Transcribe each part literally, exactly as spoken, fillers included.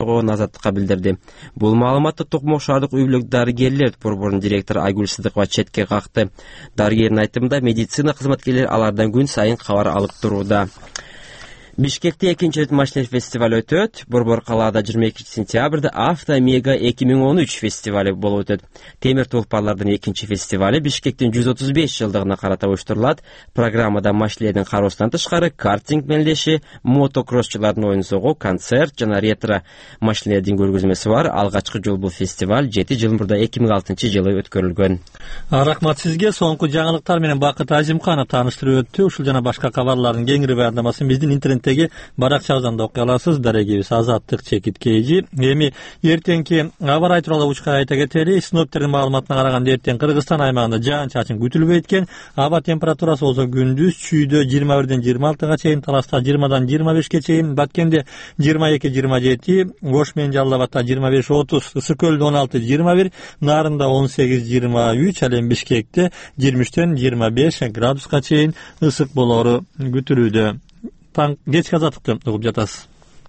койгонун Азаттыкка билдирди. Бул маалыматты Токмок шаардык үй бүлөк дарыгерлер борборунун директору Айгүл Сыдыкова четке какты. Дарыгердин айтымында медицина кызматкерлери алардан күн сайын кабар алып турууда. Бишкекте экинчи рет машина фестивалы өтөт. Борбор калаада жыйырма экинчи сентябрда Авто Мега эки миң он үч фестивалы болуп өтөт. Темир тулпарлардын экинчи фестивалы Бишкектин жүз отуз беш жылдыгына карата уюштурулат. Программада машиналердин кароосунан тышкары картинг менлеши, мотокроссчулардын оюн согуу, концерт жана ретро машиналердин көргөзмөсү бар. Алгачкы жолу бул фестиваль жети жыл мурда эки миң алтынчы жылы өткөрүлгөн. Рахмат сизге. Соңку жаңылыктар менен Бакыт Азимканов тааныштырып өттү. Ушул жана башка кабарлардын кеңири баяндамасын биздин интернет баракчабыздан да окуй аласыз. Дарегибиз Азаттык чекит кейжи. Эми эртеңки аба ырайы тууралуу учка айта кетели. Синоптиктердин маалыматына караганда эртең Кыргызстан аймагында жаан-чачын күтүлбөйт экен. Аба температурасы болсо күндүз Чүйдө жыйырма бирден жыйырма алтыга чейин, Таласта жыйырмадан жыйырма бешке чейин, Баткенде жыйырма эки жыйырма жети, Ош менен Жалал Абадта жыйырма беш отуз, Ысык көлдө он алты жыйырма бир, Нарында он сегиз жыйырма үч, ал эми Бишкекте жыйырма үчтөн жыйырма беш градуска чейин ысык болору күтүлүүдө. Таң кечки азаттыкты угуп жатасыз.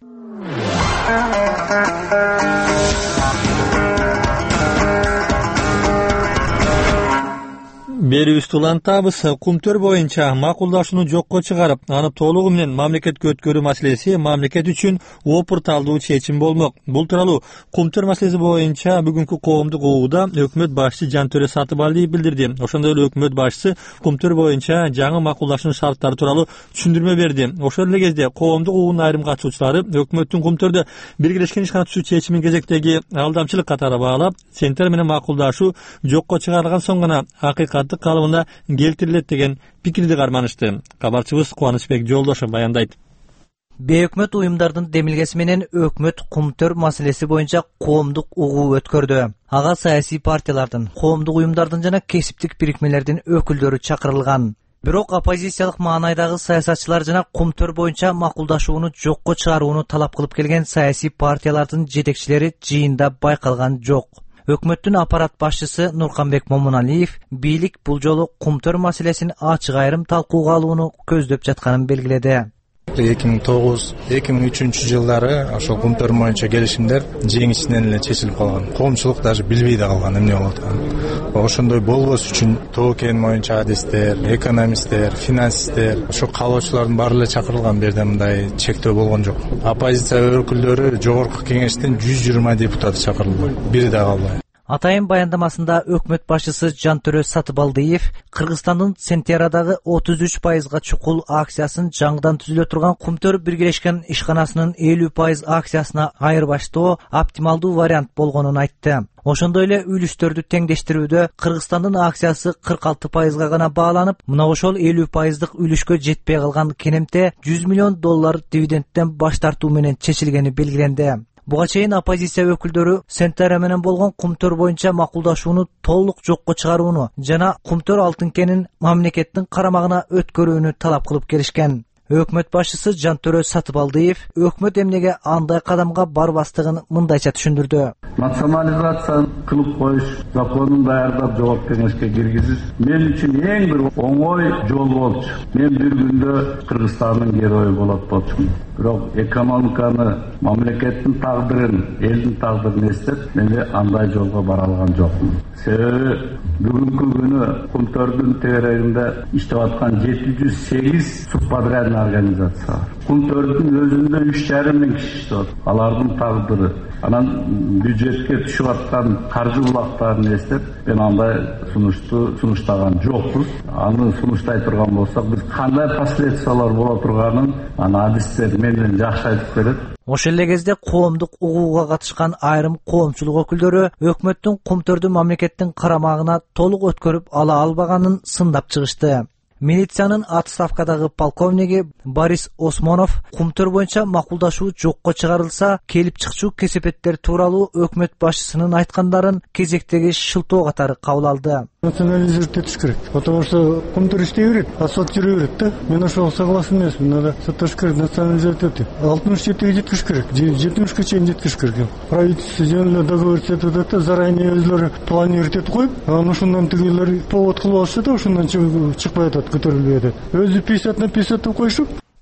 Берүүбүздү улантабыз. Кумтөр боюнча макулдашууну жокко чыгарып, аны толугу менен мамлекетке өткөрүү маселеси мамлекет үчүн опурталдуу чечим болмок. Бул тууралуу Кумтөр маселеси боюнча бүгүнкү коомдук угууда өкмөт башчысы Жантөре Сатыбалдиев билдирди. Ошондой эле өкмөт башчысы Кумтөр боюнча жаңы макулдашуунун шарттары тууралуу түшүндүрмө берди. Ошол эле кезде коомдук угуунун айрым катышуучулары өкмөттүн Кумтөрдө биргелешкен ишкана түзүү чечимин кезектеги алдамчылык катары баалап, Центр менен макулдашуу жокко чыгарылган соң гана акыйкаттык калыбына келтирилет деген пикирди карманышты. Кабарчыбыз Кубанычбек Жолдошов баяндайт. Бейөкмөт уюмдардын демилгеси менен өкмөт Кумтөр маселеси боюнча коомдук угуу өткөрдү. Ага саясий партиялардын, коомдук уюмдардын жана кесиптик бирикмелердин өкүлдөрү чакырылган. Бирок оппозициялык маанайдагы саясатчылар жана Кумтөр боюнча макулдашууну жокко чыгарууну талап кылып келген саясий партиялардын жетекчилери жыйында байкалган жок. Өкмөттүн аппарат башчысы Нурканбек Момуналиев бийлик бул жолу Кумтөр маселесин ачык айрым талкууга алууну көздөп жатканын белгиледи. эки миң тогуз эки миң үчүнчү жылдары ошол Кумтөр боюнча келишимдер жеңишинен эле чечилип калган. Коомчулук даже билбей да калган эмне болуп атканын. Ошондой болбос үчүн токен боюнча адистер, экономисттер, финансисттер, ошо каалоочулардын баары эле чакырылган. Берде мындай чектөө болгон жок. Оппозиция өкүлдөрү жогорку кеңештен жүз жыйырма депутат чакырылды. Бири да калбай. Атайын баяндамасында өкмөт башчысы Жантөре Сатыбалдиев Кыргызстандын Сентиарадагы отуз үч пайызга чукул акциясын жаңыдан түзүлө турган Кумтөр биргелешкен ишканасынын элүү пайыз акциясына айырбаштоо оптималдуу вариант болгонун айтты. Ошондой эле үлүстөрдү теңдештирүүдө Кыргызстандын акциясы кырк алты пайызга гана бааланып, мына ошол элүү пайыздык үлүшкө жетпей калган кенемте жүз миллион доллар дивидендтен баш тартуу менен чечилгени белгиленди. Буга чейин оппозиция өкүлдөрү Сентара менен болгон Кумтөр боюнча макулдашууну толук жокко чыгарууну жана Кумтөр алтын кенин мамлекеттин карамагына өткөрүүнү талап кылып келишкен. Өкмөт башчысы Жантөре Сатыбалдиев өкмөт эмнеге андай кадамга барбастыгын мындайча түшүндүрдү. Национализация кылып коюш, законун даярдап жогорку кеңешке киргизиш мен үчүн эң бир оңой жол болчу. Мен бир күндө Кыргызстандын герою болот болчумун. Бирок экономиканы, мамлекеттин тагдырын, элдин тагдырын эстеп, мен андай жолго бара алган жокмун. Себеби бүгүнкү күнү Кумтөрдүн тегерегинде иштеп аткан жети жүз сегиз субподрядный организация бар. Кумтөрдүн өзүндө үч жарым миң киши иштеп атат. Алардын тагдыры, анан бюджетке түшүп аткан каржы булактарын эстеп, мен андай сунушту сунуштаган жокпуз. Аны сунуштай турган болсок, биз кандай последствиялар боло турганын аны адистер менден жакшы айтып берет. Ошол эле кезде коомдук угууга катышкан айрым коомчулук өкүлдөрү өкмөттүн Кумтөрдү мамлекеттин карамагына толук өткөрүп ала албаганын сындап чыгышты. Милициянын отставкадагы полковниги Борис Осмонов Кумтөр боюнча макулдашуу жокко чыгарылса, келип чыкчу кесепеттер тууралуу өкмөт башчысынын айткандарын кезектеги шылтоо катары кабыл алды. Национализировать этиш керек. Потому что Кумтөр иштей берет, асфальт жүрө берет да. Мен ошого согласен эмесмин. Надо саташ керек, национализировать этти. алтымыш жетиге жеткириш керек. жетимишке чейин жеткириш керек. Правительство жөн договориться этип атат да, заранее өзлөрү планировать этип коюп, анан ошондон тигилер повод кылып алышты да, ошондон чыгпай атат, көтөрүлбөй атат. Өзү пятьдесят на пятьдесят деп коюшуп.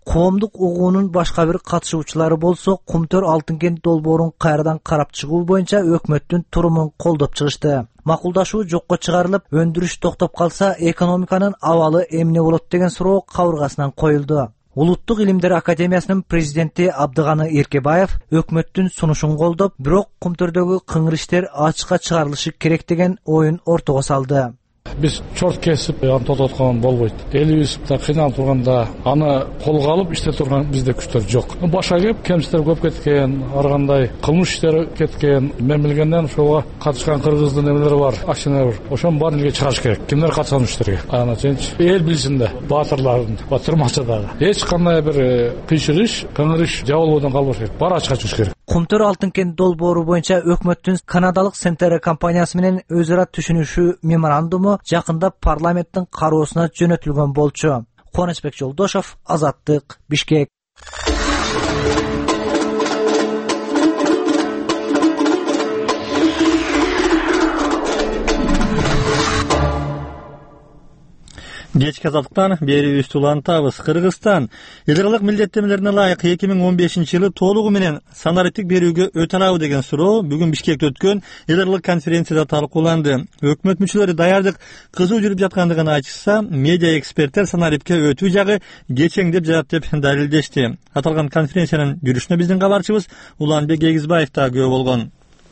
коомдук угуунун башка бир катышуучулары болсо Кумтөр Алтынкент долбоорун кайрадан карап чыгуу боюнча өкмөттүн турумун колдоп чыгышты. Макулдашуу жокко чыгарылып, өндүрүш токтоп калса, экономиканын абалы эмне болот деген суроо кабыргасынан коюлду. Улуттук илимдер академиясынын президенти Абдыганы Эркебаев өкмөттүн сунушун колдоп, бирок Кумтөрдөгү кыңыр иштер ачыкка чыгарылышы керек деген оюн ортого салды. Biz çort kesip аны тототкон болбойт. Элибиз кыйналып турганда аны колго алып иштеп турган бизде күчтөр жок. Башка кеп кемсиздер көп кеткен, ар кандай кылмыш иштери кеткен. Мен билгенден ошого катышкан кыргыздын эмелери бар, акчалары бар. Ошонун баарын элге чыгарыш керек. Кимдер катышкан иштерге? Аны ченч эл билсин да, баатырлардын, батырмачыдагы. Эч кандай бир кыйшыгыш, кыңырыш жабылуудан калбаш керек. Баары ачыкка чыгыш керек. Кумтөр Алтынкент долбоору боюнча өкмөттүн канадалык Сентера компаниясы менен өз ара түшүнүшүү меморандуму жакында парламенттин кароосуна жөнөтүлгөн болчу. Кубанычбек Жолдошов, Азаттык, Бишкек. Кечки азаттыктан берүүбүздү улантабыз. Кыргызстан эл аралык милдеттенмелерине ылайык эки миң он бешинчи жылы толугу менен санариптик берүүгө өтө алабы деген суроо бүгүн Бишкекте өткөн эл аралык конференцияда талкууланды. Өкмөт мүчөлөрү даярдык кызуу жүрүп жаткандыгын айтышса, медиа эксперттер санариптикке өтүү жагы кечеңдеп жатат деп далилдешти. Аталган конференциянын жүрүшүнө биздин кабарчыбыз Уланбек Эгизбаев да күбө болгон.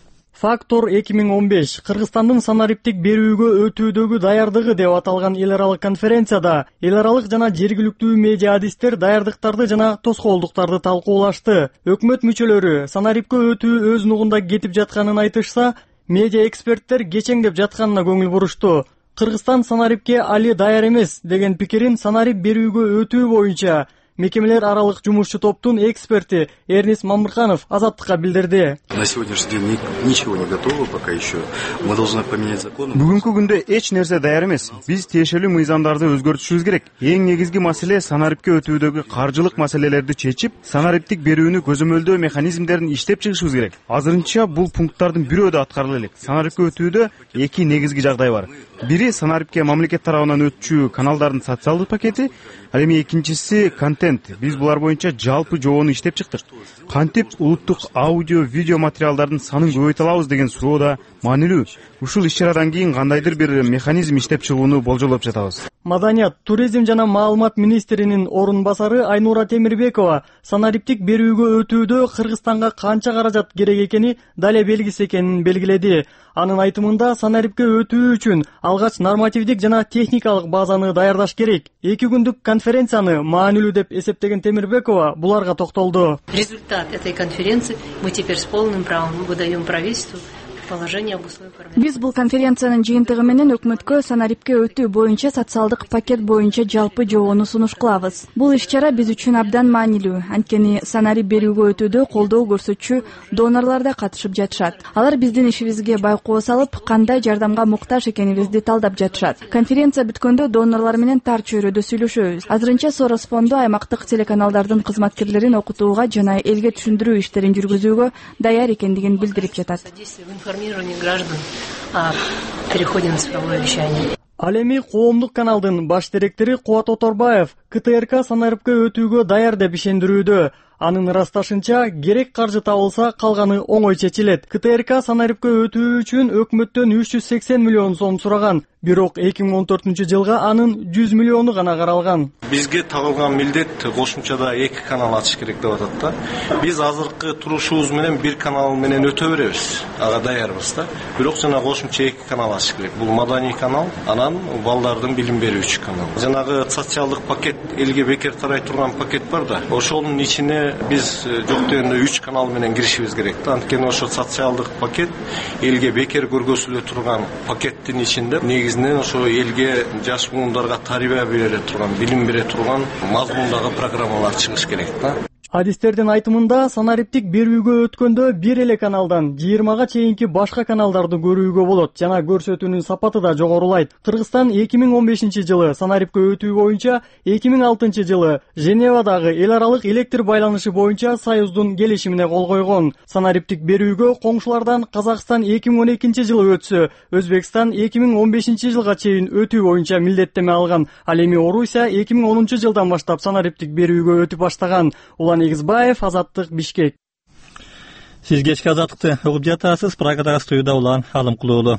Фактор эки миң он беш Кыргызстандын санариптик берүүгө өтүүдөгү даярдыгы деп аталган эл аралык конференцияда эл аралык жана жергиликтүү медиа адистер даярдыктарды жана тоскоолдуктарды талкуулашты. Өкмөт мүчөлөрү санарипке өтүү өз нугунда кетип жатканын айтышса, медиа эксперттер кечеңдеп жатканына көңүл бурушту. Кыргызстан санарипке али даяр эмес деген пикирин санарип берүүгө өтүү боюнча мекемелер аралык жумушчу топтун эксперти Эрнис Мамырханов Азаттыкка билдирди. На сегодняшний день ничего не готово пока еще. Мы должны поменять закон. Бүгүнкү күндө эч нерсе даяр эмес. Биз тиешелүү мыйзамдарды өзгөртүшүбүз керек. Эң негизги маселе санарипке өтүүдөгү каржылык маселелерди чечип, санариптик берүүнү көзөмөлдөө механизмдерин иштеп чыгышыбыз керек. Азырынча бул пункттардын бирөө да аткарыла элек. Санарипке өтүүдө эки негизги жагдай бар. Бири санарипке мамлекет тарабынан өтчү каналдардын социалдык пакети, ал эми экинчиси контент. Биз булар боюнча жалпы жобону иштеп чыктык. Кантип улуттук аудио, видео материалдардын санын көбөйтө алабыз деген суроо да маанилүү. Ушул иш-чарадан кийин кандайдыр бир механизм иштеп чыгууну болжолдоп жатабыз. Маданият, туризм жана маалымат министринин орун басары Айнура Темирбекова санариптик берүүгө өтүүдө Кыргызстанга канча каражат керек экени дале белгисиз экенин белгиледи. Анын айтымында санарипке өтүү үчүн алгач нормативдик жана техникалык базаны даярдаш керек. Эки күндүк конференцияны маанилүү деп эсептеген Темирбекова буларга токтолду. Результат этой конференции мы теперь с полным правом выдаем правительству. Биз бул конференциянын жыйынтыгы менен өкмөткө санарипке өтүү боюнча социалдык пакет боюнча жалпы жобону сунуш кылабыз. Бул иш-чара биз үчүн абдан маанилүү. Анткени санарип берүүгө өтүүдө колдоо көрсөтчү донорлор да катышып жатышат. Алар биздин ишибизге байкоо салып, кандай жардамга муктаж экенибизди талдап жатышат. Конференция бүткөндө донорлор менен тар чөйрөдө сүйлөшөбүз. Азырынча Сорос фонду аймактык телеканалдардын кызматкерлерин окутууга жана элге түшүндүрүү иштерин жүргүзүүгө даяр экендигин билдирип жатат. Граждан о переходе на цифровое вещание. Ал эми коомдук каналдын баш директори Кубат Оторбаев КТРК санарипке өтүүгө даяр деп ишендирүүдө. Анын ырасташынча, керек каржы табылса, калганы оңой чечилет. КТРК санарипке өтүү үчүн өкмөттөн үч жүз сексен миллион сом сураган. Бирок эки миң он төртүнчү жылга анын жүз миллиону гана каралган. Бизге тагылган милдет кошумчада эки канал ачыш керек деп атат да. Биз азыркы турушубуз менен бир канал менен өтө беребиз. Ага даярбыз да. Бирок жана кошумча эки канал ачыш керек. Бул маданий канал, анан балдардын билим берүүчү канал. Жанагы социалдык пакет, элге бекер тарай турган пакет бар да. Ошонун ичине биз жок дегенде үч канал менен киришибиз керек да. Анткени ошо социалдык пакет элге бекер көргөзүлө турган пакеттин ичинде негизинен ошо элге жаш муундарга тарбия бере турган, билим бере турган мазмундагы программалар чыгыш керек да. Адистердин айтымында санариптик берүүгө өткөндө бир эле каналдан жыйырмага чейинки башка каналдарды көрүүгө болот жана көрсөтүүнүн сапаты да жогорулайт. Кыргызстан эки миң он бешинчи жылы санарипке өтүү боюнча эки миң алтынчы жылы Женевадагы эл аралык электр байланышы боюнча союздун келишимине кол койгон. Санариптик берүүгө коңшулардан Казакстан эки миң он экинчи жылы өтсө, Өзбекстан эки миң он бешинчи жылга чейин өтүү боюнча милдеттеме алган. Ал эми Орусия эки миң онунчу жылдан баштап санариптик берүүгө өтүп баштаган. Улан Игизбаев, Азаттык, Бишкек. Сиз кечки Азаттыкты угуп жатасыз. Прагадагы студияда Улан Алымкулуу.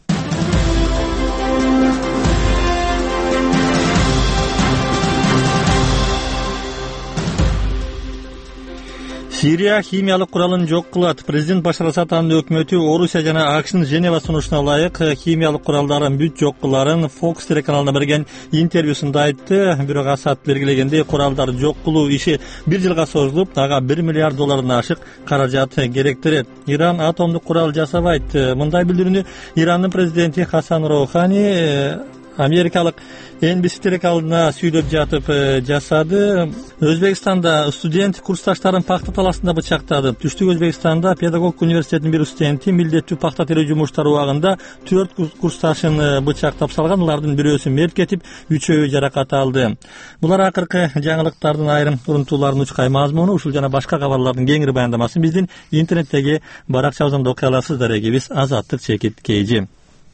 Сирия химиялык куралын жок кылат. Президент Башар Асаддын өкмөтү Орусия жана АКШнын Женева сунушуна ылайык химиялык куралдарын бүт жок кыларын Fox телеканалына берген интервьюсунда айтты. Бирок Асад белгилегендей куралдарды жок кылуу иши бир жылга созулуп, ага бир миллиард доллардан ашык каражат керектирет. Иран атомдук курал жасабайт. Мындай билдирүүнү Ирандын президенти Хасан Роухани Америкалык Эн Би Си телеканалына сүйлөп жатып жасады. Өзбекстанда студент курсташтарын пахта талашында бычактады. Түштүк Өзбекстанда педагог университетинин бир студенти милдеттүү пахта терүү жумуштары убагында төрт курсташын бычактап салган. Алардын бирөөсү мерт кетип, үчөө жаракат алды. Булар акыркы жаңылыктардын айрым урунтууларын учкай мазмуну, ушул жана башка кабарлардын кеңири баяндамасын биздин интернеттеги баракчабыздан окуй аласыздар. Эгибиз Азаттык чекит кейжи.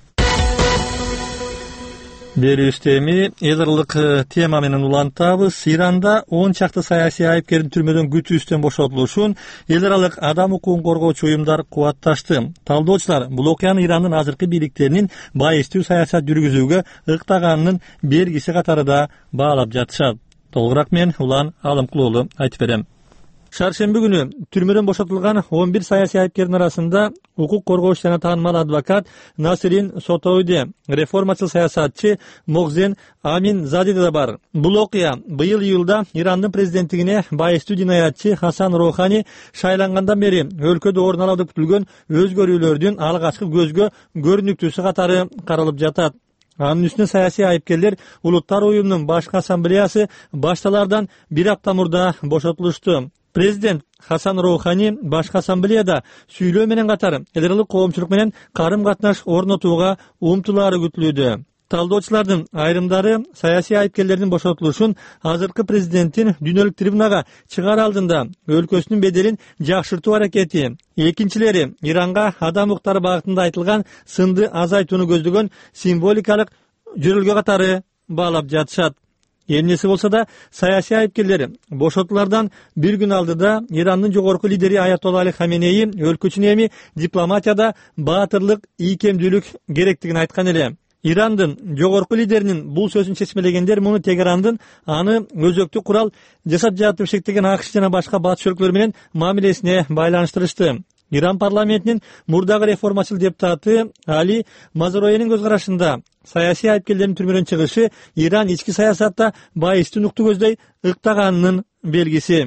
Берүүбүздө эми эл аралык тема менен улантабыз. Иранда он чакты саясий айыпкердин түрмөдөн күтүүстөн бошотулушун эл аралык адам укугун коргоочу уюмдар кубатташты. Талдоочулар бул окуяны Ирандын азыркы бийликтеринин байыстуу саясат жүргүзүүгө ыктаганынын бергиси катары да баалап жатышат. Толугураак мен Улан Алымкулуу айтып берем. Шаршемби күнү түрмөдөн бошотулган он бир саясий айыпкердин арасында укук коргоочу жана таанымал адвокат Насирин Сотоуде, реформачыл саясатчы Могзен Амин Задиде да бар. Бул окуя быйыл июлда Ирандын президенттигине байыстуу динаятчы Хасан Роухани шайлангандан бери өлкөдө орун алат деп күтүлгөн өзгөрүүлөрдүн алгачкы көзгө көрүнүктүүсү катары каралып жатат. Анын үстүнө саясий айыпкерлер Улуттар уюмунун башкы ассамблеясы башталардан бир апта мурда бошотулушту. Президент Хасан Роухани башкы ассамблеяда сүйлөө менен катары эл аралык коомчулук менен карым-катнаш орнотууга умтулаары күтүлүүдө. Талдоочулардын айрымдары саясий айыпкерлердин бошотулушун азыркы президенттин дүйнөлүк трибунага чыгаар алдында өлкөсүнүн беделин жакшыртуу аракети, экинчилери Иранга адам укуктары багытында айтылган сынды азайтууну көздөгөн символикалык жөрөлгө катары баалап жатышат. Эмнеси болсо да саясий айыпкерлер бошотуулардан бир күн алдыда Ирандын жогорку лидери Аятолла Али Хаменеи өлкө үчүн эми дипломатияда баатырлык, ийкемдүүлүк керектигин айткан эле. Ирандын жогорку лидеринин бул сөзүн чечмелегендер муну Тегерандын аны өзөктүк курал жасап жатып шектеген АКШ жана башка батыш өлкөлөр менен мамилесине байланыштырышты. Иран парламентинин мурдагы реформачыл депутаты Али Мазароенин көз карашында саясий айыпкерлердин түрмөдөн чыгышы Иран ички саясатта байыстуу нукту көздөй ыктаганынын белгиси.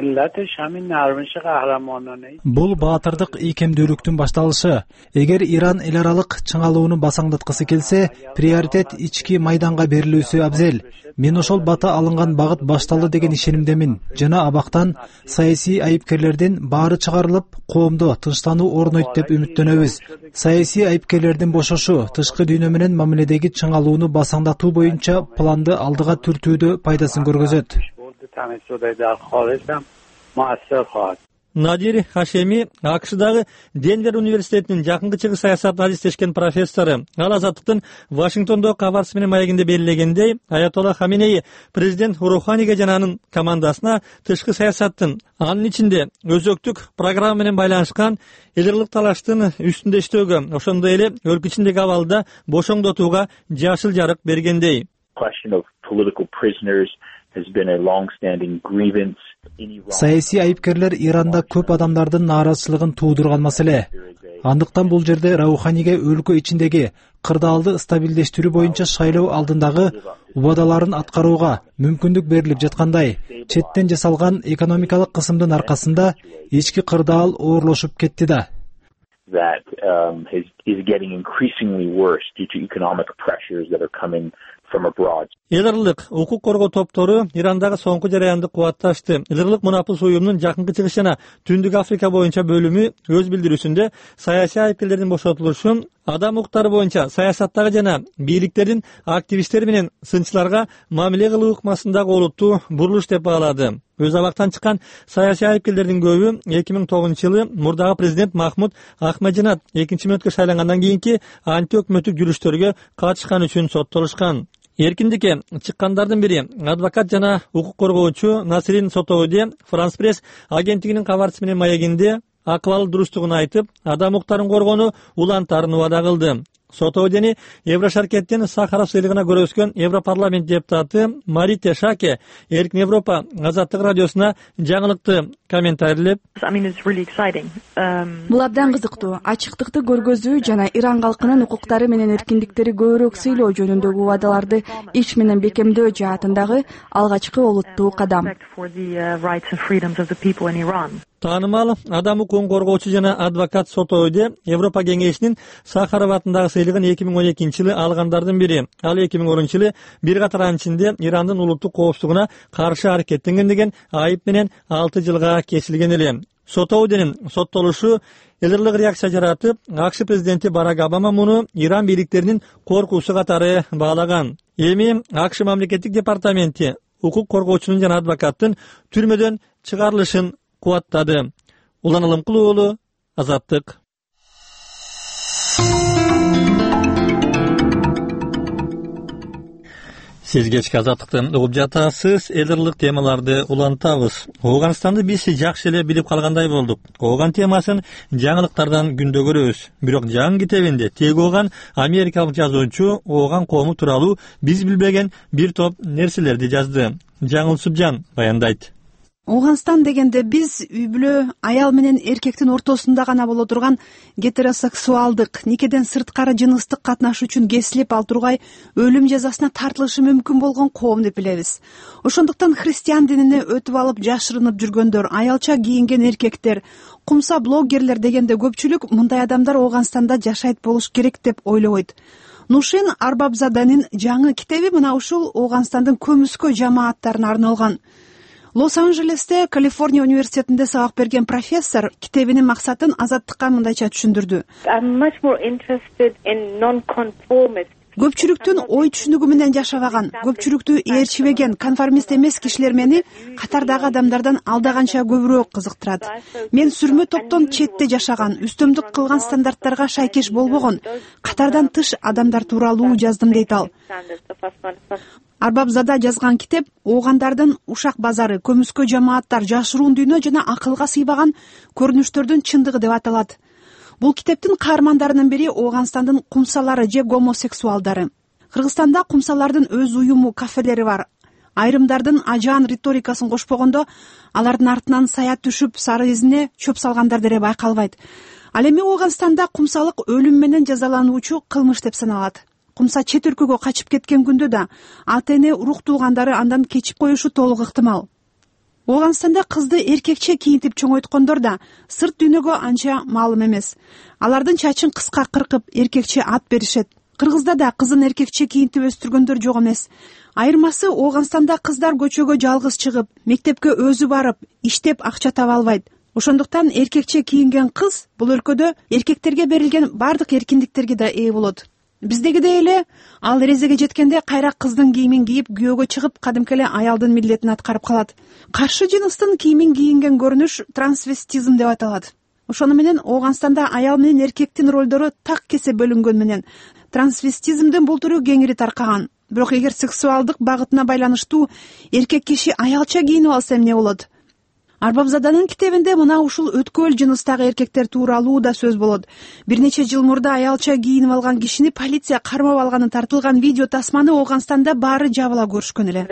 Бул баатырдык ийкемдүүлүктүн башталышы. Эгер Иран эл аралык чыңалууну басаңдаткысы келсе, приоритет ички майданга берилүүсү абзел. Мен ошол бата алынган багыт башталды деген ишенимдемин. Жана абактан саясий айыпкерлердин баары чыгарылып, коомдо тынчтануу орнойт деп үмүттөнөбүз. Саясий айыпкерлердин бошошу тышкы дүйнө менен мамиледеги чыңалууну басаңдатуу боюнча планды алдыга түртүүдө пайдасын көргөзөт. Надир Хашеми АКШдагы Денвер университетинин жакынкы чыгыш саясатына адистешкен профессору. Ал Азаттыктын Вашингтондо кабарсы менен маегинде белгилегендей, Аятолла Хаменеи президент Роуханиге жана анын командасына тышкы саясаттын, анын ичинде өзөктүк программа менен байланышкан эл аралык талаштын үстүндө иштөөгө, ошондой эле өлкө ичиндеги абалды бошоңдотууга жашыл жарык бергендей. Саясий айыпкерлер Иранда көп адамдардын нааразычылыгын туудурган маселе. Андыктан бул жерде Роуханиге өлкө ичиндеги кырдаалды стабилдештирүү боюнча шайлоо алдындагы убадаларын аткарууга мүмкүндүк берилип жаткандай, четтен жасалган экономикалык кысымдын аркасында ички кырдаал оорлошуп кетти да. That um, is, is getting increasingly worse due to economic pressures that are coming эл аралык укук коргоо топтору Ирандагы соңку жараянды кубатташты. Эл аралык мунапыл союмунун жакынкы чыгыш жана Түндүк Африка боюнча бөлүмү өз билдирүүсүндө саясий айыпкерлердин бошотулушун, адам укуктары боюнча саясаттагы жана бийликтердин активисттери менен сынчыларга мамиле кылуу ыкмасындагы олуттуу бурулуш деп баалады. Өз абактан чыккан саясий айыпкерлердин көбү эки миң тогузунчу жылы мурдагы президент Махмуд Ахмадинат экинчи мөөнөткө шайлангандан кийинки анти өкмөттүк жүрүштөргө катышкан үчүн соттолушкан. Эркиндикке чыккандардын бири адвокат жана укук коргоочу Насрин Сотоуди Франс пресс агенттигинин кабарчысы менен маегинде акыл дурустугун айтып, адам укуктарын коргоону улантарын убада кылды. Сотоудени Еврошаркеттин Сахаров сыйлыгына көрөскөн Европарламент депутаты Марите Шаке Эркин Европа азаттык радиосуна жаңылыкты комментарийлеп, бул абдан кызыктуу, ачыктыкты көргөзүү жана Иран калкынын укуктары менен эркиндиктери көбүрөөк сыйлоо жөнүндөгү убадаларды иш менен бекемдөө жаатындагы алгачкы олуттуу кадам. Таанымал адам укугун коргоочу жана адвокат Сотоуди Европа кеңешинин Сахаров атындагы сыйлыгын эки миң он экинчи жылы алгандардын бири. Ал эки миң онунчу жылы бир катар анын ичинде Ирандын улуттук коопсуздугуна каршы аракеттенген деген айып менен алты жылга кесилген эле. Сотоудинин соттолушу эл аралык реакция жаратып, АКШ президенти Барак Обама муну Иран бийликтеринин коркуусу катары баалаган. Эми АКШ мамлекеттик департаменти укук коргоочунун жана адвокаттын түрмөдөн чыгарылышын кубаттады. Улан Алымкул уулу, Азаттык. Сиз кечки Азаттыкты угуп жатасыз. Эл аралык темаларды улантабыз. Ооганстанды биз жакшы эле билип калгандай болдук. Ооган темасын жаңылыктардан күндө көрөбүз. Бирок жаңы китебинде теги Ооган америкалык жазуучу Ооган коому тууралуу биз билбеген бир топ нерселерди жазды. Жаңыл Субжан баяндайт. Ооганстан дегенде биз үй бүлө аял менен эркектин ортосунда гана боло турган гетеросексуалдык, никеден сырткары жыныстык катнаш үчүн кесилип ал тургай өлүм жазасына тартылышы мүмкүн болгон коом деп билебиз. Ошондуктан христиан динине өтүп алып жашырынып жүргөндөр, аялча кийинген эркектер, кумса блогерлер дегенде көпчүлүк мындай адамдар Ооганстанда жашайт болуш керек деп ойлобойт. Нушин Арбабзаданын жаңы китеби мына ушул Ооганстандын көмүскө жамааттарына арналган. Лос-Анджелесте Калифорния университетинде сабак берген профессор китебинин максатын Азаттыкка мындайча түшүндүрдү. Көпчүлүктүн ой түшүнүгү менен жашабаган, көпчүлүктү ээрчибеген, конформист эмес кишилер мени катардагы адамдардан алдаганча көбүрөөк кызыктырат. Мен сүрмө топтон четте жашаган, үстөмдүк кылган стандарттарга шайкеш болбогон, катардан тыш адамдар тууралуу жаздым дейт ал. Арбабзада жазган китеп оогандардын ушак базары, көмүскө жамааттар, жашыруун дүйнө жана акылга сыйбаган көрүнүштөрдүн чындыгы деп аталат. Бул китептин каармандарынын бири Ооганстандын кумсалары же гомосексуалдары. Кыргызстанда кумсалардын өз уюму, кафелери бар. Айрымдардын ажаан риторикасын кошпогондо алардын артынан сая түшүп, сары изине чөп салгандар деле байкалбайт. Ал эми Ооганстанда кумсалык өлүм менен жазалануучу кылмыш деп саналат. Кумса чет өлкөгө качып кеткен күндө да ата эне урук туугандары андан кечип коюшу толук ыктымал. Ооганстанда кызды эркекче кийинтип чоңойткондор да сырт дүйнөгө анча маалым эмес. Алардын чачын кыска кыркып, эркекче ат беришет. Кыргызда да кызын эркекче кийинтип өстүргөндөр жок эмес. Айырмасы Ооганстанда кыздар көчөгө жалгыз чыгып, мектепке өзү барып, иштеп акча таба албайт. Ошондуктан эркекче кийинген кыз бул өлкөдө эркектерге берилген бардык эркиндиктерге да ээ болот. Биздегидей эле ал эрезеге жеткенде кайра кыздын кийимин кийип күйөөгө чыгып, кадимки эле аялдын милдетин аткарып калат. Каршы жыныстын кийимин кийинген көрүнүш трансвестизм деп аталат. Ошону менен Ооганстанда аял менен эркектин ролдору так кесе бөлүнгөн менен трансвестизмдин бул түрү кеңири таркаган. Бирок эгер сексуалдык багытына байланыштуу эркек киши аялча кийинип алса эмне болот? Арбабзаданын китебинде мына ушул өткөл жыныстагы эркектер тууралуу да сөз болот. Бир нече жыл мурда аялча кийинип алган кишини полиция кармап алганы тартылган видео тасманы Ооганстанда баары жабыла көрүшкөн эле.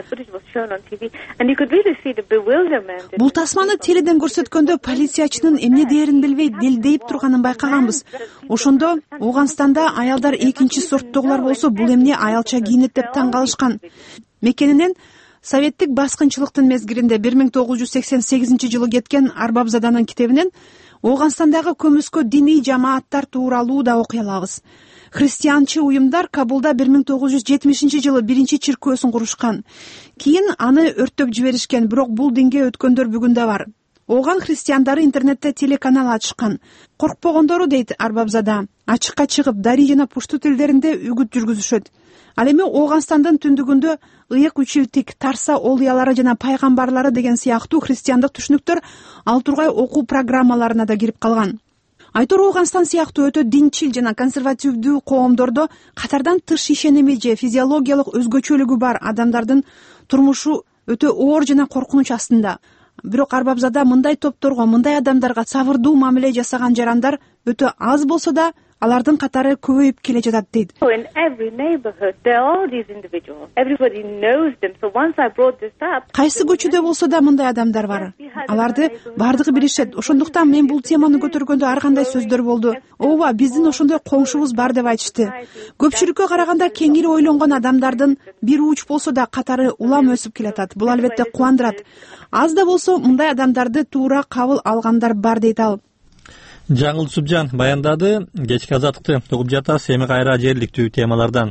Бул тасманы теледен көрсөткөндө полициячынын эмне дээрин билбей делдейип турганын байкаганбыз. Ошондо Ооганстанда аялдар экинчи сорттогулар болсо бул эмне аялча кийинет деп таң калышкан. Мекенинен Советтик баскынчылыктын мезгилинде бир миң тогуз жүз сексен сегизинчи жылы кеткен Арбабзаданын китебинен Ооганстандагы көмүскө диний жамааттар тууралуу да окуй алабыз. христианчы уюмдар Кабулда бир миң тогуз жүз жетимишинчи жылы биринчи чиркөөсүн курушкан. Кийин аны өрттөп жиберишкен, бирок бул динге өткөндөр бүгүн да бар. Ооган христиандары интернетте телеканал ачышкан. Коркпогондору дейт Арбабзада, ачыкка чыгып дарий жана пушту тилдеринде үгүт жүргүзүшөт. Ал эми Ооганстандын түндүгүндө ыйык үчилтик, тарса олуялары жана пайгамбарлары деген сыяктуу христиандык түшүнүктөр ал тургай окуу программаларына да кирип калган. Айтор Ооганстан сыяктуу өтө динчил жана консервативдүү коомдордо катардан тыш ишеними же физиологиялык өзгөчөлүгү бар адамдардын турмушу өтө оор жана коркунуч астында. Бирок Арбабзада мындай топторго, мындай адамдарга сабырдуу мамиле жасаган жарандар өтө аз болсо да, алардын катары көбөйүп келе жатат дейт. Кайсы көчөдө болсо да мындай адамдар бар. Аларды бардыгы билишет. Ошондуктан мен бул теманы көтөргөндө ар кандай сөздөр болду. Ооба, биздин ошондой коңшубуз бар деп айтышты. Көпчүлүккө караганда кеңири ойлонгон адамдардын бир уч болсо да катары улам өсүп келатат. Бул албетте кубандырат. Аз да болсо мындай адамдарды туура кабыл алгандар бар дейт ал. Жаңыл Субжан баяндады. Кечки азаттыкты угуп жатасыз, эми кайра жерликтүү темалардан.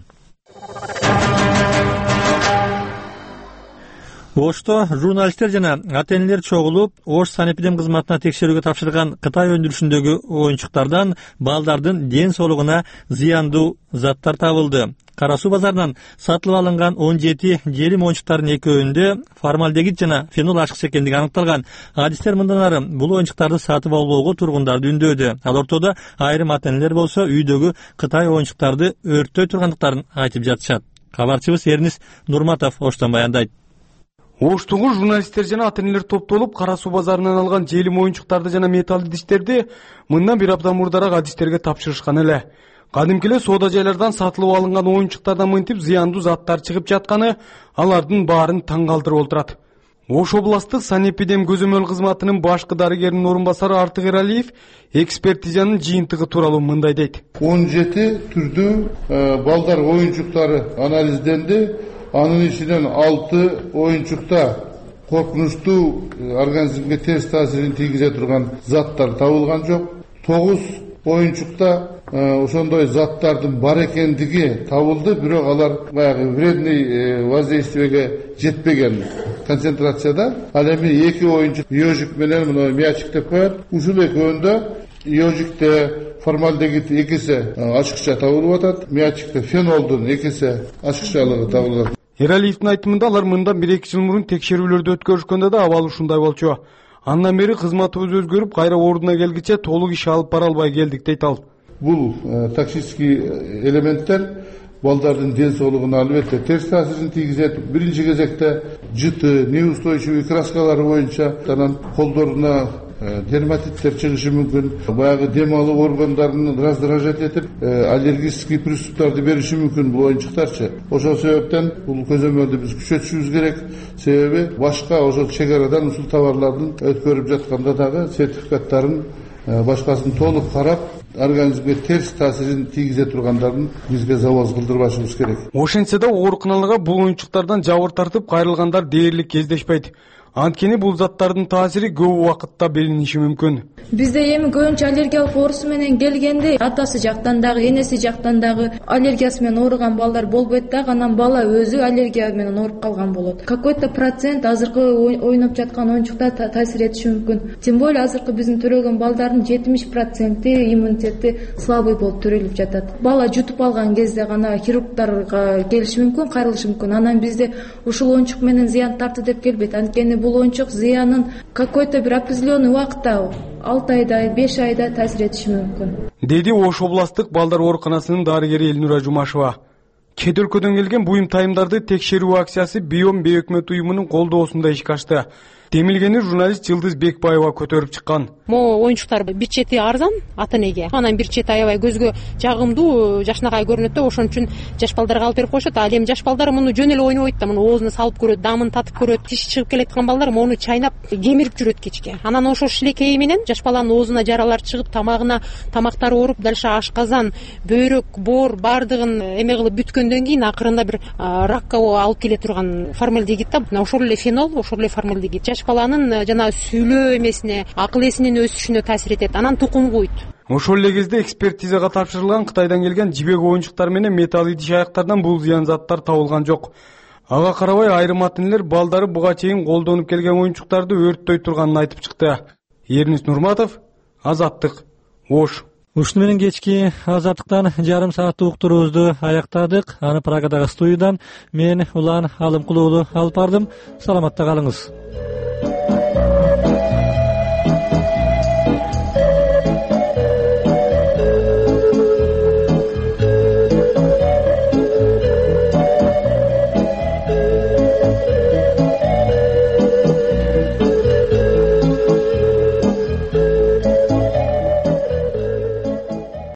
Ошто журналисттер жана ата-энелер чогулуп, Ош санэпидем кызматына текшерүүгө тапшырган Кытай өндүрүшүндөгү оюнчуктардан балдардын ден соолугуна зыяндуу заттар табылды. Кара суу базарынан сатылып алынган он жети желим оюнчуктардын экөөндө формальдегид жана фенол ашыкчы экендиги аныкталган. Адистер мындан ары бул оюнчуктарды сатып албоого тургундарды үндөдү. Ал ортодо айрым ата-энелер болсо үйдөгү Кытай оюнчуктарды өрттөй тургандыктарын айтып жатышат. Кабарчыбыз Эрнис Нурматов Оштон баяндайт. Оштогу журналисттер жана ата-энелер топтолуп, Кара суу базарынан алган желим оюнчуктарды жана металл идиштерди мындан бир апта мурдараак адистерге тапшырышкан эле. Кадимки эле соода жайлардан сатылып алынган оюнчуктардан мынтип зыяндуу заттар чыгып жатканы алардын баарын таң калтырып отурат. Ош областтык санэпидем көзөмөл кызматынын башкы дарыгеринин орун басары Артык Эралиев экспертизанын жыйынтыгы тууралуу мындай дейт. он жети түрдүү балдар оюнчуктары анализденди. Анын ичинен алты оюнчукта коркунучтуу организмге терс таасирин тийгизе турган заттар табылган жок. тогуз оюнчукта ошондой заттардын бар экендиги табылды, бирок алар баягы вредный воздействиеге жетпеген концентрацияда. Ал эми эки оюнчук йожик менен мына мячик деп коет. Ушул экөөндө йожикте формальдегид экисе ашыкча табылып атат, мячикте фенолдун экисе ашыкчалыгы табылган. Эралиевдин айтымында алар мындан бир эки жыл мурун текшерүүлөрдү өткөрүшкөндө да абал ушундай болчу. Андан бери кызматыбыз өзгөрүп, кайра ордуна келгиче толук иш алып бара албай келдик дейт ал. Бул токсический элементтер балдардын ден соолугуна албетте терс таасирин тийгизет. Биринчи кезекте жыты, неустойчивый краскалары боюнча анан колдоруна дерматиттер чыгышы мүмкүн. Баягы дем алуу органдарын раздражать этип, аллергический приступтарды бериши мүмкүн бул оюнчуктарчы. Ошол себептен бул көзөмөлдү биз күчөтүшүбүз керек. Себеби башка ошол чек арадан ушул товарлардын өткөрүп жатканда дагы сертификаттарын башкасын толук карап, организмге терс таасирин тийгизе тургандарын бизге завоз кылдырбашыбыз керек. Ошентсе да ооруканаларга бул оюнчуктардан жабыр тартып кайрылгандар дээрлик кездешпейт. Анткени бул заттардын таасири көп убакытта билиниши мүмкүн. Бизде эми көбүнчө аллергиялык оорусу менен келгенде атасы жактан дагы, энеси жактан дагы аллергиясы менен ооруган балдар болбойт да, анан бала өзү аллергия менен ооруп калган болот. Какой-то процент азыркы ойноп жаткан оюнчуктар таасир этиши мүмкүн. Тем более азыркы биздин төрөлгөн балдардын жетимиш проценти иммунитети слабый болуп төрөлүп жатат. Бала жутуп алган кезде гана хирургдарга келиши мүмкүн, кайрылышы мүмкүн. Анан бизде ушул оюнчук менен зыян тартты деп келбейт. Анткени бул оюнчук зыянын какой-то бир определенный убакытта алты айда, беш айда таасир этиши мүмкүн. Деди Ош областтык балдар ооруканасынын дарыгери Элнура Жумашева. Чет өлкөдөн келген буюм тайымдарды текшерүү акциясы Биом бейөкмөт уюмунун колдоосунда ишке ашты. Демилгени журналист Жылдыз Бекбаева көтөрүп чыккан. Могу оюнчуктар бир чети арзан ата-энеге. Анан бир чети аябай көзгө жагымдуу, жашнакай көрүнөт да, ошон үчүн жаш балдарга алып берип койшот. Ал эми жаш балдар муну жөн эле ойнобойт да, муну оозуна салып көрөт, дамын татып көрөт. Тиши чыгып келеткан балдар муну чайнап, кемирип жүрөт кечке. Анан ошо шилекейи менен жаш баланын оозуна жаралар чыгып, тамагына тамактары ооруп, дальше ашказан, бөйрөк, боор бардыгын эме кылып бүткөндөн кийин акырында бир ракка алып келе турган формальдегид да. Ошол эле фенол, ошол эле формальдегид. Баланын жана сүйлөө эмесине, акыл эсинин өсүшүнө таасир этет. Анан тукум куйт. Ошол эле кезде экспертизага тапшырылган Кытайдан келген жибек оюнчуктар менен металл идиш аяктардан бул зыян заттар табылган жок. Ага карабай айрым ата энелер балдары буга чейин колдонуп келген оюнчуктарды өрттөй турганын айтып чыкты. Эрнис Нурматов, Азаттык, Ош. Ушуну менен кечки Азаттыктан жарым сааттык уктуруубузду аяктадык. Аны Праgadагы студиядан мен Улан Алымкулуу алып бардым. Саламатта калыңыз.